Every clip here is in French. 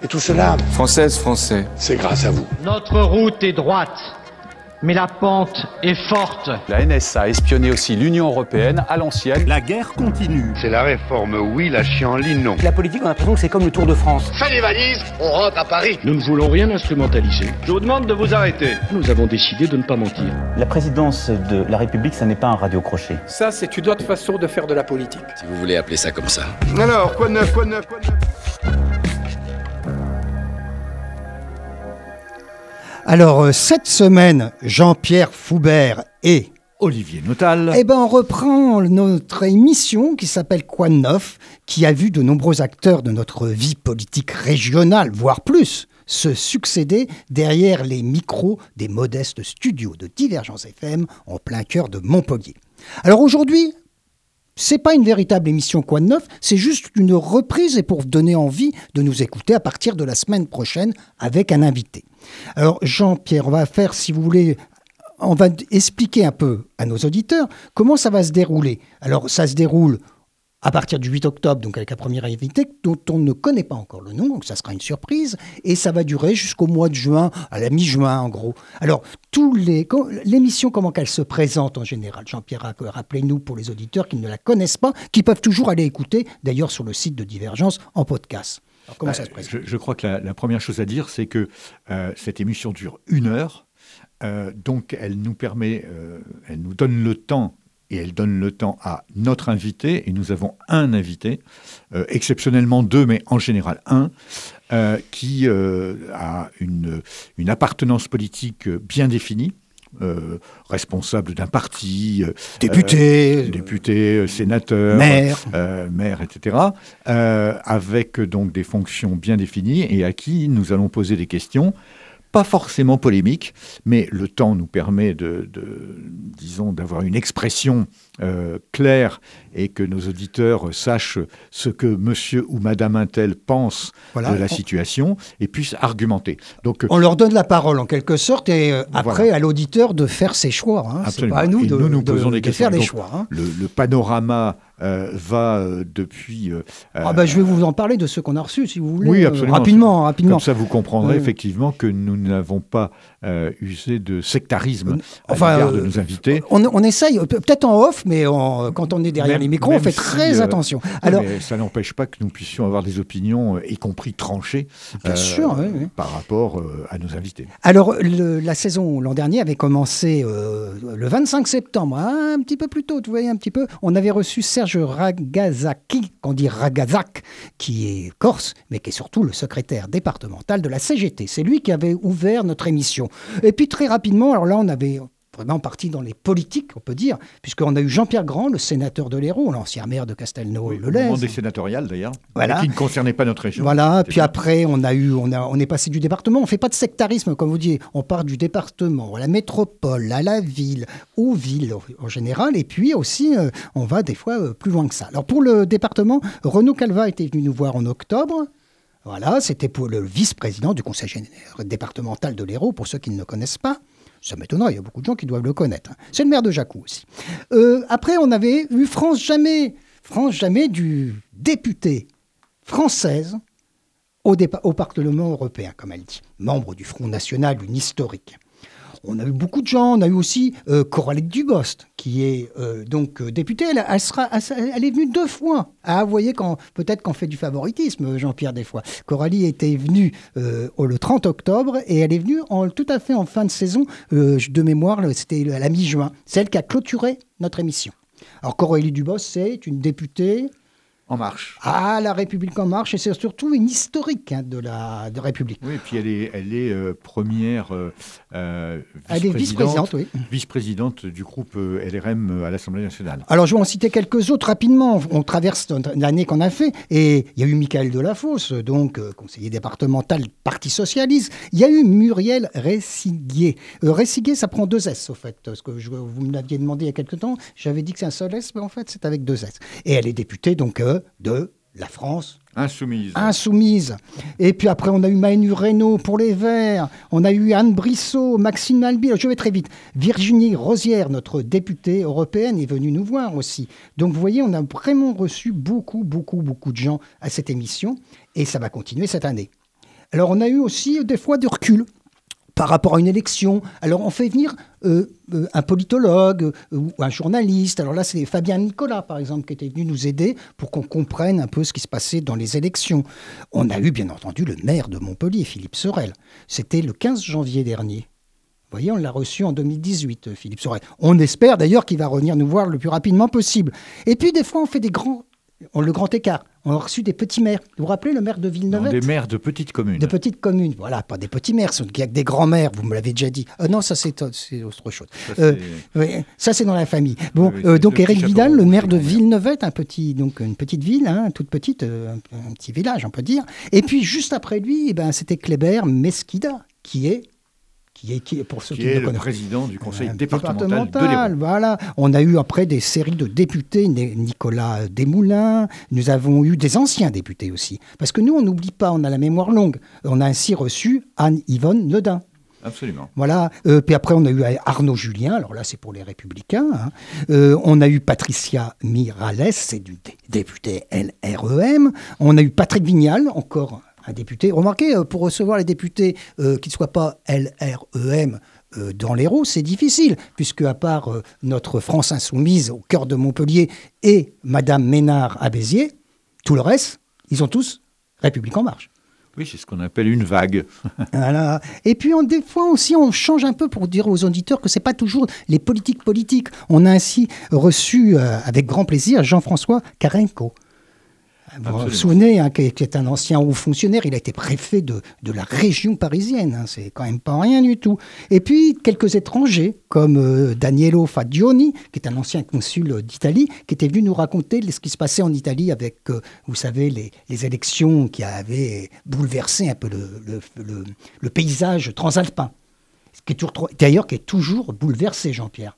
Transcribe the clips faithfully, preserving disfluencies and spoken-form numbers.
Et tout cela, Française, Français, c'est grâce à vous. Notre route est droite, mais la pente est forte. La N S A a espionné aussi l'Union européenne à l'ancienne. La guerre continue. C'est la réforme, oui, la chienlit, non. La politique, on a l'impression que c'est comme le Tour de France. Fais les valises, on rentre à Paris. Nous ne voulons rien instrumentaliser. Je vous demande de vous arrêter. Nous avons décidé de ne pas mentir. La présidence de la République, ça n'est pas un radio-crochet. Ça, c'est une autre façon de faire de la politique. Si vous voulez appeler ça comme ça. Alors, quoi de neuf, quoi de neuf, quoi de neuf? Alors, euh, cette semaine, Jean-Pierre Foubert et Olivier Notal. Eh ben, on reprend notre émission qui s'appelle Quoi de neuf, qui a vu de nombreux acteurs de notre vie politique régionale, voire plus, se succéder derrière les micros des modestes studios de Divergence F M en plein cœur de Montpellier. Alors aujourd'hui, c'est pas une véritable émission Quoi de neuf, c'est juste une reprise et pour vous donner envie de nous écouter à partir de la semaine prochaine avec un invité. Alors Jean-Pierre, on va faire, si vous voulez, on va expliquer un peu à nos auditeurs comment ça va se dérouler. Alors ça se déroule à partir du huit octobre, donc avec un premier invité dont on ne connaît pas encore le nom, donc ça sera une surprise, et ça va durer jusqu'au mois de juin, à la mi-juin en gros. Alors, tous les, l'émission, comment qu'elle se présente en général, Jean-Pierre, rappelez-nous pour les auditeurs qui ne la connaissent pas, qui peuvent toujours aller écouter, d'ailleurs sur le site de Divergence, en podcast. Alors, comment bah, ça se présente ? je, je crois que la, la première chose à dire, c'est que euh, cette émission dure une heure, euh, donc elle nous permet, euh, elle nous donne le temps, et elle donne le temps à notre invité, et nous avons un invité, euh, exceptionnellement deux, mais en général un, euh, qui euh, a une, une appartenance politique bien définie, euh, responsable d'un parti, euh, député, euh, député, euh, sénateur, maire, euh, maire, et cetera, euh, avec donc des fonctions bien définies, et à qui nous allons poser des questions, pas forcément polémique, mais le temps nous permet de, de disons, d'avoir une expression euh, claire et que nos auditeurs sachent ce que monsieur ou madame Intel pense voilà, de la on... situation et puissent argumenter. Donc, on leur donne la parole en quelque sorte et euh, après voilà. à l'auditeur de faire ses choix. Hein. C'est pas à nous, de, nous, nous de, posons de, des de questions. faire des Donc, choix. Hein. Le, le panorama Euh, va euh, depuis... Euh, ah bah, je vais vous en parler de ceux qu'on a reçus, si vous voulez. Oui, absolument. Euh, rapidement, rapidement. Comme ça, vous comprendrez euh... effectivement que nous n'avons pas euh, usé de sectarisme euh, à l'égard de nos invités. On, on essaye, peut-être en off, mais on, quand on est derrière même, les micros, on fait si, très euh, attention. Alors, mais ça n'empêche pas que nous puissions avoir des opinions, y compris tranchées, bien sûr, oui, oui. par rapport euh, à nos invités. Alors, le, la saison l'an dernier avait commencé euh, le vingt-cinq septembre, hein, un petit peu plus tôt, vous voyez, un petit peu. On avait reçu Serge Ragazaki, qu'on dit Ragazak, qui est corse, mais qui est surtout le secrétaire départemental de la C G T. C'est lui qui avait ouvert notre émission. Et puis très rapidement, alors là, on avait vraiment parti dans les politiques, on peut dire, puisqu'on a eu Jean-Pierre Grand, le sénateur de l'Hérault, l'ancien maire de Castelnau-le-Lez. Oui, au moment des sénatoriales, d'ailleurs, voilà. qui ne concernait pas notre région. Voilà, puis bien. Après, on, a eu, on, a, on est passé du département. On ne fait pas de sectarisme, comme vous dites. On part du département à la métropole, à la ville, aux villes en général, et puis aussi, euh, on va des fois euh, plus loin que ça. Alors, pour le département, Renaud Calva était venu nous voir en octobre. Voilà, c'était pour le vice-président du conseil départemental de l'Hérault, pour ceux qui ne le connaissent pas. Ça m'étonnerait, il y a beaucoup de gens qui doivent le connaître. C'est le maire de Jacou aussi. Euh, après, on avait eu France Jamais, France Jamais du député française au, dépa- au Parlement européen, comme elle dit, membre du Front National, une historique. On a eu beaucoup de gens, on a eu aussi euh, Coralie Dubost, qui est euh, donc euh, députée. Elle, elle, sera, elle, elle est venue deux fois. Ah, vous voyez, quand, peut-être qu'on fait du favoritisme, Jean-Pierre, des fois. Coralie était venue euh, le trente octobre et elle est venue en, tout à fait en fin de saison, euh, de mémoire, c'était à la mi-juin. C'est elle qui a clôturé notre émission. Alors, Coralie Dubost, c'est une députée... En marche. Ah, la République en marche, et c'est surtout une historique hein, de la de République. Oui, et puis elle est, elle est euh, première euh, euh, vice-présidente, elle est vice-présidente, oui. vice-présidente du groupe euh, L R M à l'Assemblée nationale. Alors, je vais en citer quelques autres rapidement. On traverse l'année qu'on a fait, et il y a eu Michael Delafosse, donc euh, conseiller départemental Parti Socialiste. Il y a eu Muriel Ressiguier. Euh, Ressiguier, ça prend deux S, au fait, parce que je, vous me l'aviez demandé il y a quelques temps. J'avais dit que c'est un seul S, mais en fait, c'est avec deux S. Et elle est députée, donc... Euh, de la France insoumise. Insoumise. Et puis après, on a eu Manu Reynaud pour les Verts. On a eu Anne Brissot, Maxime Albi. Je vais très vite. Virginie Rosière, notre députée européenne, est venue nous voir aussi. Donc, vous voyez, on a vraiment reçu beaucoup, beaucoup, beaucoup de gens à cette émission. Et ça va continuer cette année. Alors on a eu aussi des fois du recul par rapport à une élection. Alors on fait venir euh, euh, un politologue euh, ou un journaliste. Alors là c'est Fabien Nicolas par exemple qui était venu nous aider pour qu'on comprenne un peu ce qui se passait dans les élections. On a eu bien entendu le maire de Montpellier, Philippe Sorel. C'était le quinze janvier dernier. Vous voyez, on l'a reçu en deux mille dix-huit, Philippe Sorel. On espère d'ailleurs qu'il va revenir nous voir le plus rapidement possible. Et puis des fois on fait des grands... On, le grand écart. On a reçu des petits maires. Vous vous rappelez le maire de Villeneuve? Des maires de petites communes. De petites communes, voilà, pas des petits maires, il y a que des grands maires, vous me l'avez déjà dit. Euh, non, ça c'est, c'est autre chose. Ça c'est... Euh, ouais, ça, c'est dans la famille. Bon, oui, euh, donc Éric Vidal, le maire de Villeneuve, un petit, donc une petite ville, hein, toute petite, euh, un, un petit village, on peut dire. Et puis juste après lui, eh ben, c'était Kléber Mesquida, qui est Qui est, qui est, pour ceux qui qui est le le connaissent, président du conseil euh, départemental, départemental de l'Hérault. Voilà. On a eu après des séries de députés, Nicolas Desmoulins, nous avons eu des anciens députés aussi. Parce que nous, on n'oublie pas, on a la mémoire longue. On a ainsi reçu Anne-Yvonne Nedin. Absolument. Voilà. Euh, puis après, on a eu Arnaud Julien. Alors là, c'est pour les Républicains. Hein. Euh, on a eu Patricia Miralles, c'est du d- député L R E M. On a eu Patrick Vignal, encore un député. Remarquez, euh, pour recevoir les députés euh, qui ne soient pas L R E M euh, dans l'Hérault, c'est difficile, puisque à part euh, notre France Insoumise au cœur de Montpellier et Madame Ménard à Béziers, tout le reste, ils sont tous République En Marche. Oui, c'est ce qu'on appelle une vague. Voilà. Et puis, on, des fois aussi, on change un peu pour dire aux auditeurs que ce n'est pas toujours les politiques politiques. On a ainsi reçu, euh, avec grand plaisir, Jean-François Carenco. Vous vous souvenez, hein, qui est un ancien haut fonctionnaire, il a été préfet de, de la région parisienne, hein, c'est quand même pas rien du tout. Et puis quelques étrangers, comme euh, Danielo Fagioni, qui est un ancien consul d'Italie, qui était venu nous raconter ce qui se passait en Italie avec, euh, vous savez, les, les élections qui avaient bouleversé un peu le, le, le, le paysage transalpin. Qui est toujours, d'ailleurs, qui est toujours bouleversé, Jean-Pierre.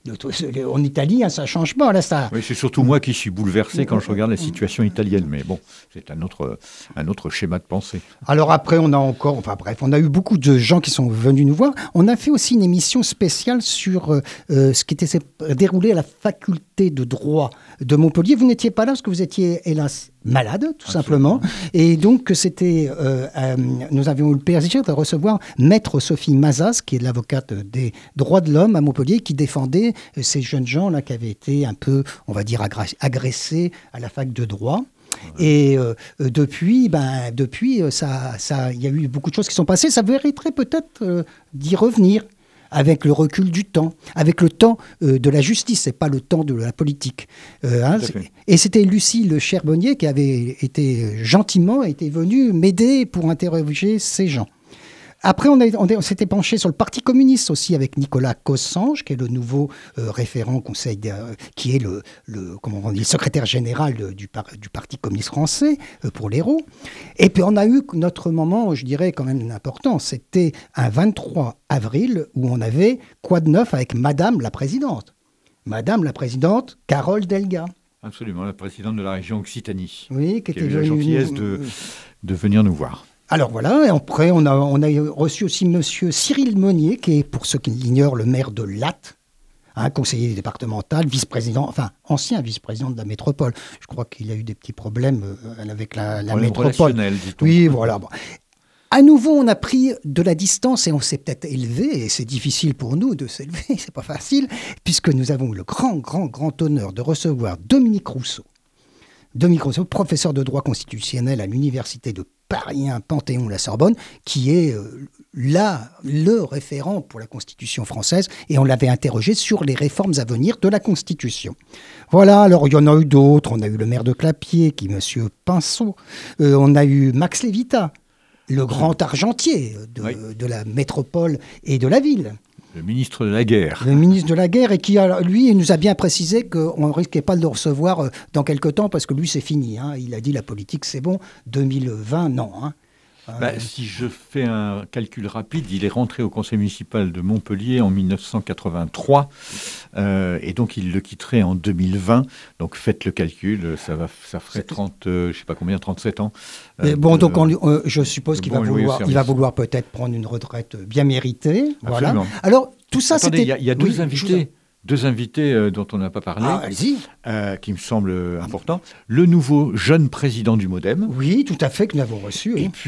En Italie, hein, ça ne change pas. Là, ça... Oui, c'est surtout moi qui suis bouleversé quand je regarde la situation italienne. Mais bon, c'est un autre, un autre schéma de pensée. Alors après, on a encore... Enfin bref, on a eu beaucoup de gens qui sont venus nous voir. On a fait aussi une émission spéciale sur euh, ce qui était déroulé à la faculté de droit de Montpellier. Vous n'étiez pas là parce que vous étiez, hélas, malade, tout Absolument. simplement. Et donc, c'était, euh, euh, nous avions eu le plaisir de recevoir Maître Sophie Mazas, qui est l'avocate des droits de l'homme à Montpellier, qui défendait ces jeunes gens-là qui avaient été un peu, on va dire, agressés à la fac de droit. Ouais. Et euh, depuis, ben, depuis ça, ça, il y a eu beaucoup de choses qui sont passées. Ça mériterait peut-être euh, d'y revenir. Avec le recul du temps, avec le temps euh, de la justice, c'est pas le temps de la politique. Euh, hein, et c'était Lucie Le Charbonnier qui avait été gentiment été venue m'aider pour interroger ces gens. Après, on, a, on, a, on s'était penché sur le Parti communiste aussi avec Nicolas Cossange, qui est le nouveau euh, référent conseil, de, euh, qui est le, le, comment on dit, le secrétaire général de, du, par, du Parti communiste français euh, pour l'Hérault. Et puis on a eu notre moment, je dirais quand même important, c'était un vingt-trois avril où on avait quoi de neuf avec Madame la Présidente. Madame la Présidente, Carole Delga. Absolument, la présidente de la région Occitanie. Oui, qui, qui était a eu la gentillesse nous... de, de venir nous voir. Alors voilà, et après on a, on a reçu aussi monsieur Cyril Monnier, qui est, pour ceux qui l'ignorent, le maire de Latte, hein, conseiller départemental, vice-président, enfin ancien vice-président de la métropole. Je crois qu'il a eu des petits problèmes avec la, la métropole. Dit-on. Oui, voilà. Bon. À nouveau, on a pris de la distance et on s'est peut-être élevé, et c'est difficile pour nous de s'élever, c'est pas facile, puisque nous avons eu le grand, grand, grand honneur de recevoir Dominique Rousseau. Dominique Rousseau, professeur de droit constitutionnel à l'université de Paris un Panthéon-la Sorbonne, qui est euh, là le référent pour la Constitution française, et on l'avait interrogé sur les réformes à venir de la Constitution. Voilà, alors il y en a eu d'autres, on a eu le maire de Clapier, qui est M. Pinceau, euh, on a eu Max Lévita, le grand argentier de, oui. de la métropole et de la ville. Le ministre de la Guerre. Le ministre de la Guerre, et qui, lui, il nous a bien précisé qu'on ne risquait pas de le recevoir dans quelques temps, parce que lui, c'est fini. Hein. Il a dit la politique, c'est bon. deux mille vingt, non. Hein. Bah, euh... Si je fais un calcul rapide, il est rentré au conseil municipal de Montpellier en mille neuf cent quatre-vingt-trois, euh, et donc il le quitterait en deux mille vingt. Donc faites le calcul, ça, va, ça ferait trente, euh, je ne sais pas combien, trente-sept ans. Euh, bon, donc on, euh, je suppose qu'il bon va, vouloir, il va vouloir peut-être prendre une retraite bien méritée. Voilà. Alors, tout ça, Attendez, c'était... Il y, y a deux oui, invités. Deux invités euh, dont on n'a pas parlé, ah, euh, qui me semblent importants. Le nouveau jeune président du MoDem. Oui, tout à fait, que nous avons reçu. Et hein. puis,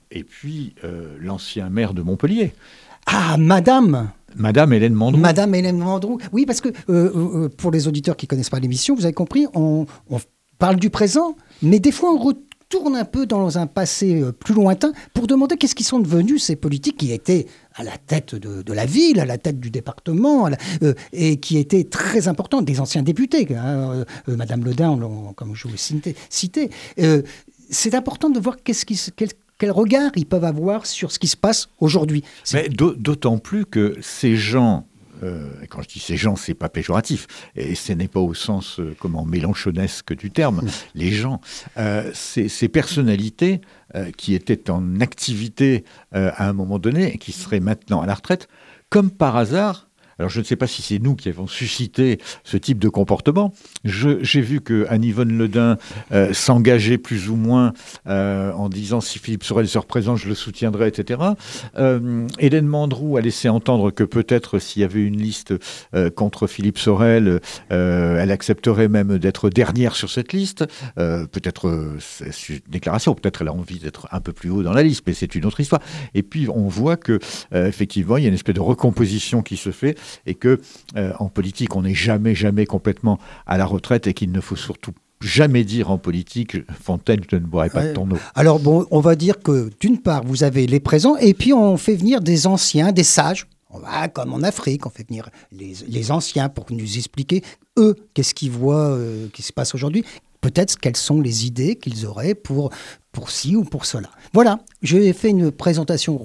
et puis euh, l'ancien maire de Montpellier. Ah, madame Madame Hélène Mandroux. Madame Hélène Mandroux. Oui, parce que euh, euh, pour les auditeurs qui ne connaissent pas l'émission, vous avez compris, on, on parle du présent, mais des fois on retourne un peu dans un passé euh, plus lointain pour demander qu'est-ce qu'ils sont devenus ces politiques qui étaient à la tête de, de la ville, à la tête du département, à la, euh, et qui étaient très importants, des anciens députés, hein, euh, Madame Le Dain, on, comme je vous l'ai cité. cité. Euh, c'est important de voir qu'est-ce qui se... Quel, Quel regard ils peuvent avoir sur ce qui se passe aujourd'hui. Mais d'autant plus que ces gens, euh, quand je dis ces gens, c'est pas péjoratif, et ce n'est pas au sens euh, comment mélanchonesque du terme. Mmh. Les gens, euh, ces, ces personnalités euh, qui étaient en activité euh, à un moment donné et qui seraient maintenant à la retraite, comme par hasard. Alors, je ne sais pas si c'est nous qui avons suscité ce type de comportement. Je, j'ai vu qu'Anne-Yvonne Le Dain euh, s'engageait plus ou moins euh, en disant si Philippe Sorel se représente, je le soutiendrai, et cetera. Euh, Hélène Mandroux a laissé entendre que peut-être s'il y avait une liste euh, contre Philippe Sorel, euh, elle accepterait même d'être dernière sur cette liste. Euh, peut-être euh, c'est une déclaration, peut-être elle a envie d'être un peu plus haut dans la liste, mais c'est une autre histoire. Et puis, on voit que euh, effectivement, il y a une espèce de recomposition qui se fait. Et que euh, en politique, on n'est jamais, jamais complètement à la retraite et qu'il ne faut surtout jamais dire en politique « Fontaine, je ne boirai pas de ton eau ». Alors bon, on va dire que d'une part, vous avez les présents et puis on fait venir des anciens, des sages. On va, comme en Afrique, on fait venir les, les anciens pour nous expliquer, eux, qu'est-ce qu'ils voient, euh, qui se passe aujourd'hui. Peut-être quelles sont les idées qu'ils auraient pour, pour ci ou pour cela. Voilà, j'ai fait une présentation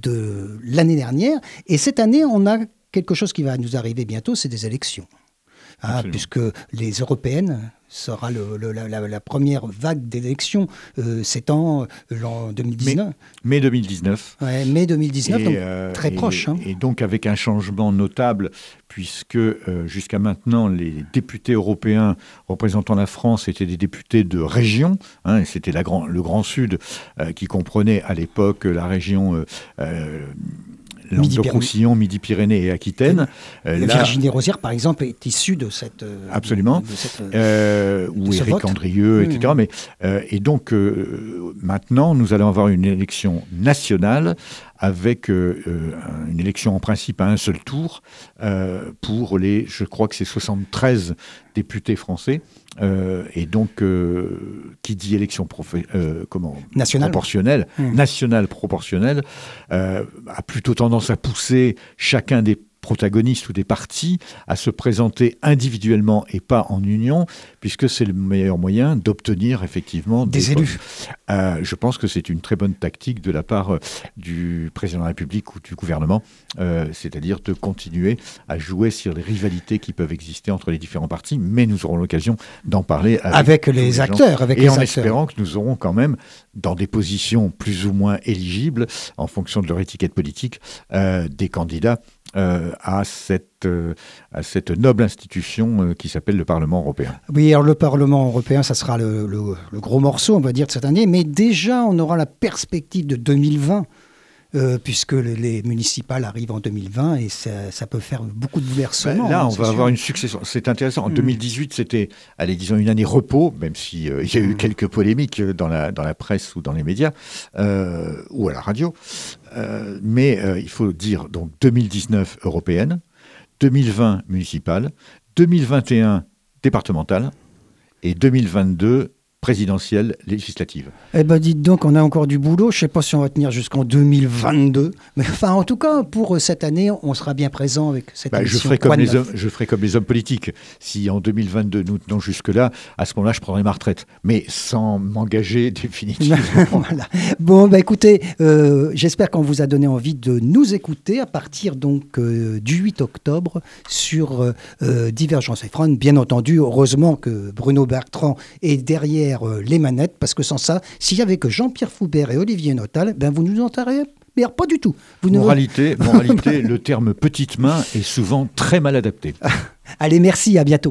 de l'année dernière et cette année, on a quelque chose qui va nous arriver bientôt, c'est des élections. Ah, puisque les européennes sera le, le, la, la première vague d'élections, euh, c'est en l'an deux mille dix-neuf. Mai, mai deux mille dix-neuf. Ouais, mai deux mille dix-neuf, et, donc euh, très et, proche. Hein. Et donc avec un changement notable, puisque euh, jusqu'à maintenant, les députés européens représentant la France étaient des députés de région. Hein, et c'était la grand, le Grand Sud euh, qui comprenait à l'époque la région... Euh, euh, Languedoc-Roussillon, Midi-Pyrénées et Aquitaine. Euh, Virginie là, Rosière, par exemple, est issue de cette... Euh, absolument. De, de cette, euh, ou Éric Andrieux, mmh. et cetera. Mais, euh, et donc, euh, maintenant, nous allons avoir une élection nationale avec euh, une élection en principe à un seul tour euh, pour les, je crois que c'est soixante-treize députés français. Euh, et donc, euh, qui dit élection profé- euh, comment, nationale. proportionnelle, mmh. nationale proportionnelle, euh, a plutôt tendance à pousser chacun des protagonistes ou des partis à se présenter individuellement et pas en union, puisque c'est le meilleur moyen d'obtenir effectivement des, des élus. Euh, je pense que c'est une très bonne tactique de la part euh, du président de la République ou du gouvernement, euh, c'est-à-dire de continuer à jouer sur les rivalités qui peuvent exister entre les différents partis, mais nous aurons l'occasion d'en parler avec, avec les, les acteurs. Avec et les en acteurs. espérant que nous aurons quand même, dans des positions plus ou moins éligibles, en fonction de leur étiquette politique, euh, des candidats Euh, à, cette, euh, à cette noble institution euh, qui s'appelle le Parlement européen. Oui, alors le Parlement européen, ça sera le, le, le gros morceau, on va dire, de cette année, mais déjà, on aura la perspective de deux mille vingt, euh, puisque les, les municipales arrivent en deux mille vingt, et ça, ça peut faire beaucoup de bouleversements. Ben là, hein, on va sûr. avoir une succession. C'est intéressant. En mmh. deux mille dix-huit, c'était, allez, disons, une année repos, même s'il euh, y a eu mmh. quelques polémiques dans la, dans la presse ou dans les médias, euh, ou à la radio. Euh, mais euh, il faut dire, donc, deux mille dix-neuf européenne, deux mille vingt municipale, deux mille vingt et un départementale, et deux mille vingt-deux présidentielle législative. Eh bien, dites donc, on a encore du boulot. Je ne sais pas si on va tenir jusqu'en deux mille vingt-deux. Mais enfin, en tout cas, pour cette année, on sera bien présent avec cette bah, émission. Je ferai, comme les hommes, je ferai comme les hommes politiques. Si en deux mille vingt-deux, nous tenons jusque-là, à ce moment-là, je prendrai ma retraite. Mais sans m'engager définitivement. Voilà. Bon, bah, écoutez, euh, j'espère qu'on vous a donné envie de nous écouter à partir donc, euh, du huit octobre sur euh, Divergence F M. Bien entendu, heureusement que Bruno Bertrand est derrière les manettes, parce que sans ça, s'il n'y avait que Jean-Pierre Foubert et Olivier Notal, ben vous nous entendriez pas du tout. Vous moralité, ne... moralité le terme petite main est souvent très mal adapté. Allez, merci, à bientôt.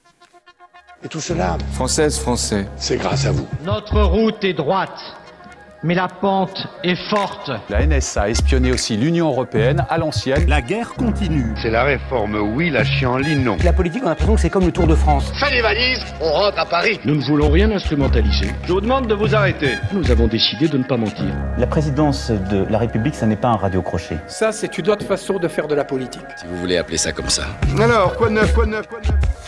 Et tout cela, Française, Français, c'est grâce à vous. Notre route est droite, mais la pente est forte. La N S A a espionné aussi l'Union européenne à l'ancienne. La guerre continue. C'est la réforme oui, la chienlit non. La politique, on a l'impression que c'est comme le Tour de France. Fais les valises, on rentre à Paris. Nous ne voulons rien instrumentaliser. Je vous demande de vous arrêter. Nous avons décidé de ne pas mentir. La présidence de la République, ça n'est pas un radio-crochet. Ça, c'est une autre façon de faire de la politique. Si vous voulez appeler ça comme ça. Alors, quoi de neuf, quoi de neuf, quoi de neuf?